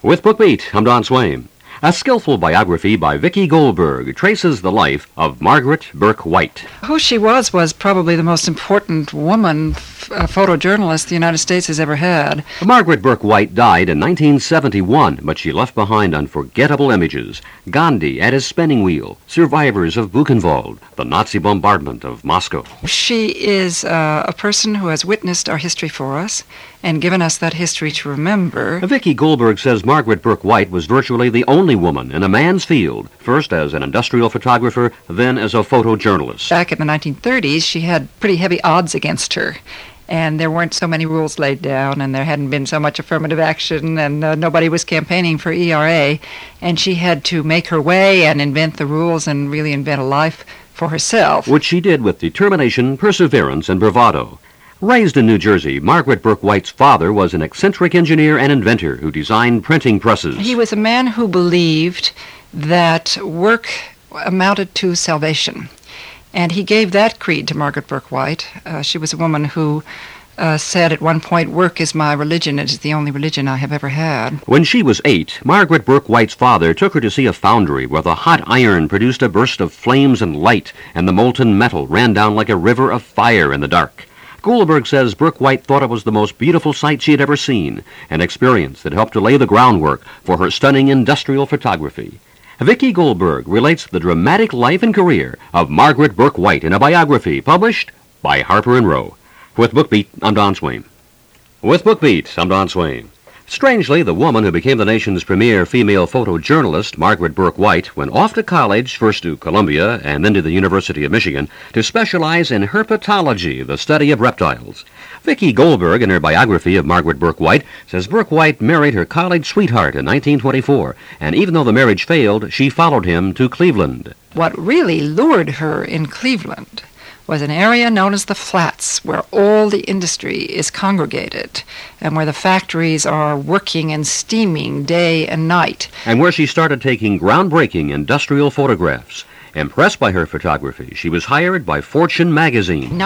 With BookBeat, I'm Don Swain. A skillful biography by Vicki Goldberg traces the life of Margaret Bourke White. Who she was probably the most important woman photojournalist the United States has ever had. Margaret Bourke White died in 1971, but she left behind unforgettable images. Gandhi at his spinning wheel, survivors of Buchenwald, the Nazi bombardment of Moscow. She is a person who has witnessed our history for us and given us that history to remember. Vicki Goldberg says Margaret Bourke White was virtually the only woman in a man's field, first as an industrial photographer, then as a photojournalist. Back in the 1930s, she had pretty heavy odds against her. And there weren't so many rules laid down, and there hadn't been so much affirmative action, and nobody was campaigning for ERA. And she had to make her way and invent the rules and really invent a life for herself. Which she did with determination, perseverance, and bravado. Raised in New Jersey, Margaret Bourke White's father was an eccentric engineer and inventor who designed printing presses. He was a man who believed that work amounted to salvation. And he gave that creed to Margaret Bourke White. She was a woman who said at one point, "Work is my religion. It is the only religion I have ever had." When she was 8, Margaret Bourke White's father took her to see a foundry where the hot iron produced a burst of flames and light, and the molten metal ran down like a river of fire in the dark. Goldberg says Bourke White thought it was the most beautiful sight she had ever seen, an experience that helped to lay the groundwork for her stunning industrial photography. Vicki Goldberg relates the dramatic life and career of Margaret Bourke White in a biography published by Harper & Row. With BookBeat, I'm Don Swain. With BookBeat, I'm Don Swain. Strangely, the woman who became the nation's premier female photojournalist, Margaret Bourke White, went off to college, first to Columbia and then to the University of Michigan, to specialize in herpetology, the study of reptiles. Vicki Goldberg, in her biography of Margaret Bourke White, says Bourke White married her college sweetheart in 1924, and even though the marriage failed, she followed him to Cleveland. What really lured her in Cleveland was an area known as the Flats, where all the industry is congregated and where the factories are working and steaming day and night. And where she started taking groundbreaking industrial photographs. Impressed by her photography, she was hired by Fortune magazine. In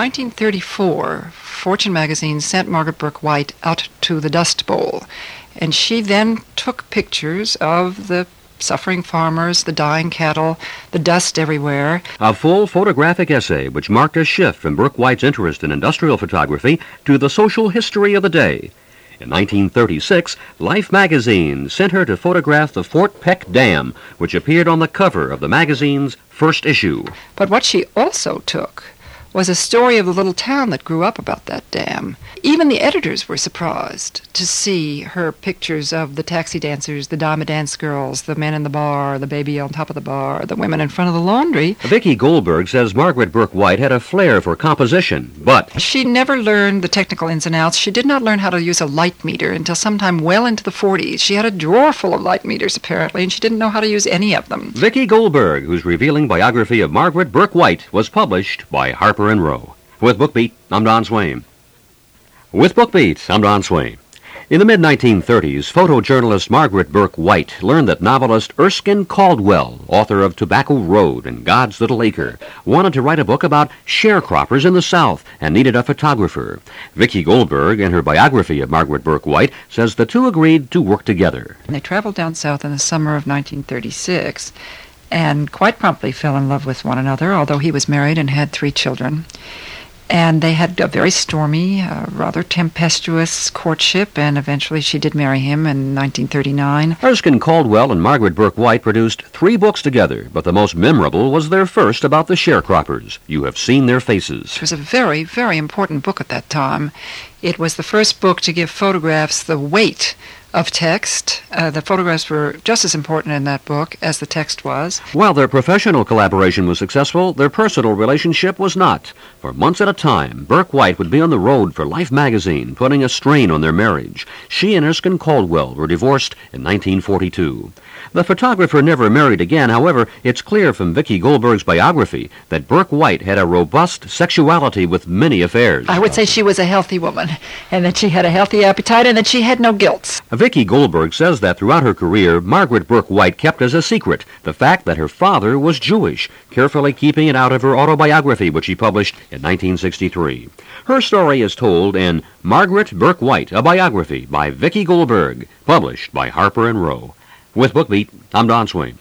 1934, Fortune magazine sent Margaret Bourke White out to the Dust Bowl, and she then took pictures of the suffering farmers, the dying cattle, the dust everywhere. A full photographic essay which marked a shift from Bourke White's interest in industrial photography to the social history of the day. In 1936, Life magazine sent her to photograph the Fort Peck Dam, which appeared on the cover of the magazine's first issue. But what she also took was a story of the little town that grew up about that dam. Even the editors were surprised to see her pictures of the taxi dancers, the dime dance girls, the men in the bar, the baby on top of the bar, the women in front of the laundry. Vicki Goldberg says Margaret Bourke White had a flair for composition, but she never learned the technical ins and outs. She did not learn how to use a light meter until sometime well into the 40s. She had a drawer full of light meters, apparently, and she didn't know how to use any of them. Vicki Goldberg, whose revealing biography of Margaret Bourke White was published by Harper & Row. With BookBeat, I'm Don Swain. With BookBeat, I'm Don Swain. In the mid-1930s, photojournalist Margaret Bourke White learned that novelist Erskine Caldwell, author of Tobacco Road and God's Little Acre, wanted to write a book about sharecroppers in the South and needed a photographer. Vicki Goldberg, in her biography of Margaret Bourke White, says the two agreed to work together. They traveled down south in the summer of 1936 and quite promptly fell in love with one another, although he was married and had 3 children. And they had a very stormy, rather tempestuous courtship, and eventually she did marry him in 1939. Erskine Caldwell and Margaret Bourke White produced 3 books together, but the most memorable was their first about the sharecroppers. You have seen their faces. It was a very, very important book at that time. It was the first book to give photographs the weight of text. The photographs were just as important in that book as the text was. While their professional collaboration was successful, their personal relationship was not. For months at a time, Bourke White would be on the road for Life magazine, putting a strain on their marriage. She and Erskine Caldwell were divorced in 1942. The photographer never married again. However, it's clear from Vicki Goldberg's biography that Bourke White had a robust sexuality with many affairs. I would say she was a healthy woman, and that she had a healthy appetite, and that she had no guilt. Vicki Goldberg says that that throughout her career, Margaret Burke White kept as a secret the fact that her father was Jewish, carefully keeping it out of her autobiography, which she published in 1963. Her story is told in Margaret Burke White, a biography by Vicki Goldberg, published by Harper & Row. With BookBeat, I'm Don Swain.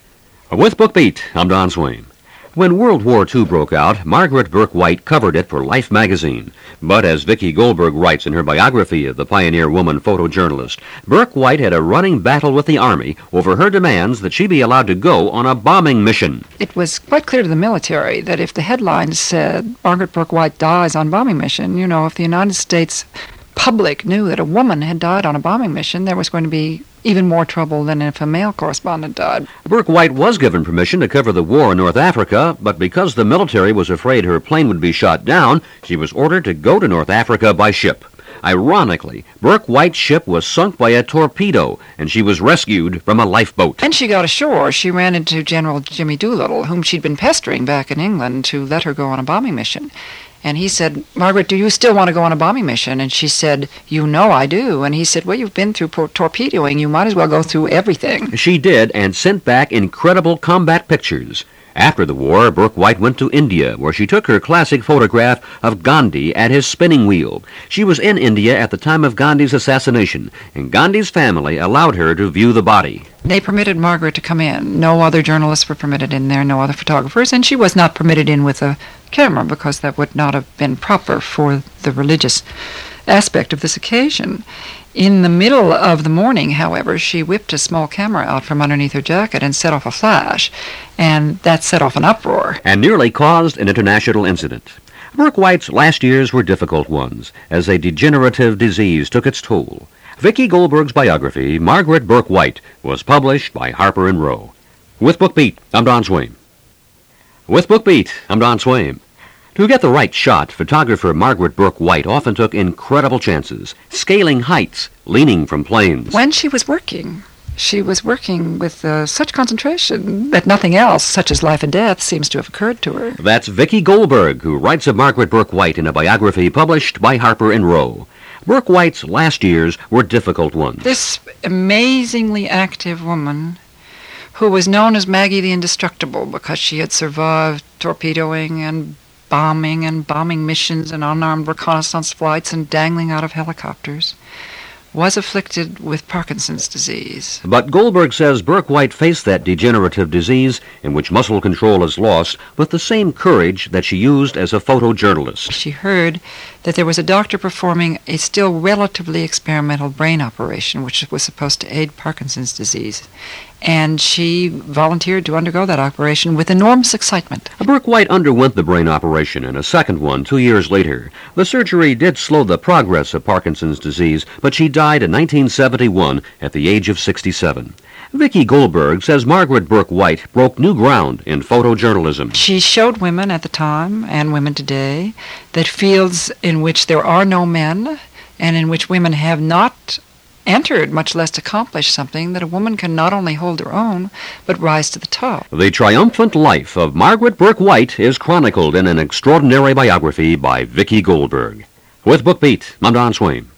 With BookBeat, I'm Don Swain. When World War II broke out, Margaret Burke White covered it for Life magazine. But as Vicki Goldberg writes in her biography of the pioneer woman photojournalist, Burke White had a running battle with the Army over her demands that she be allowed to go on a bombing mission. It was quite clear to the military that if the headlines said Margaret Burke White dies on bombing mission, if the United States public knew that a woman had died on a bombing mission, there was going to be even more trouble than if a male correspondent died. Burke White was given permission to cover the war in North Africa, but because the military was afraid her plane would be shot down, she was ordered to go to North Africa by ship. Ironically, Burke White's ship was sunk by a torpedo, and she was rescued from a lifeboat. When she got ashore, she ran into General Jimmy Doolittle, whom she'd been pestering back in England to let her go on a bombing mission. And he said, "Margaret, do you still want to go on a bombing mission?" And she said, "You know I do." And he said, "Well, you've been through torpedoing. You might as well go through everything." She did, and sent back incredible combat pictures. After the war, Burke White went to India, where she took her classic photograph of Gandhi at his spinning wheel. She was in India at the time of Gandhi's assassination, and Gandhi's family allowed her to view the body. They permitted Margaret to come in. No other journalists were permitted in there, no other photographers, and she was not permitted in with a camera because that would not have been proper for the religious aspect of this occasion. In the middle of the morning, however, she whipped a small camera out from underneath her jacket and set off a flash, and that set off an uproar. And nearly caused an international incident. Burke White's last years were difficult ones, as a degenerative disease took its toll. Vicki Goldberg's biography, Margaret Burke White, was published by Harper & Row. With BookBeat, I'm Don Swain. With BookBeat, I'm Don Swain. To get the right shot, photographer Margaret Burke White often took incredible chances, scaling heights, leaning from planes. When she was working with such concentration that nothing else, such as life and death, seems to have occurred to her. That's Vicki Goldberg, who writes of Margaret Burke White in a biography published by Harper & Row. Burke White's last years were difficult ones. This amazingly active woman, who was known as Maggie the Indestructible because she had survived torpedoing and bombing missions and unarmed reconnaissance flights and dangling out of helicopters, was afflicted with Parkinson's disease. But Goldberg says Burke White faced that degenerative disease, in which muscle control is lost, with the same courage that she used as a photojournalist. She heard that there was a doctor performing a still relatively experimental brain operation, which was supposed to aid Parkinson's disease. And she volunteered to undergo that operation with enormous excitement. Burke White underwent the brain operation and a second one 2 years later. The surgery did slow the progress of Parkinson's disease, but she died in 1971 at the age of 67. Vicki Goldberg says Margaret Burke White broke new ground in photojournalism. She showed women at the time, and women today, that fields in which there are no men and in which women have not entered, much less accomplished something, that a woman can not only hold her own, but rise to the top. The triumphant life of Margaret Burke White is chronicled in an extraordinary biography by Vicki Goldberg. With BookBeat, I'm Don Swain.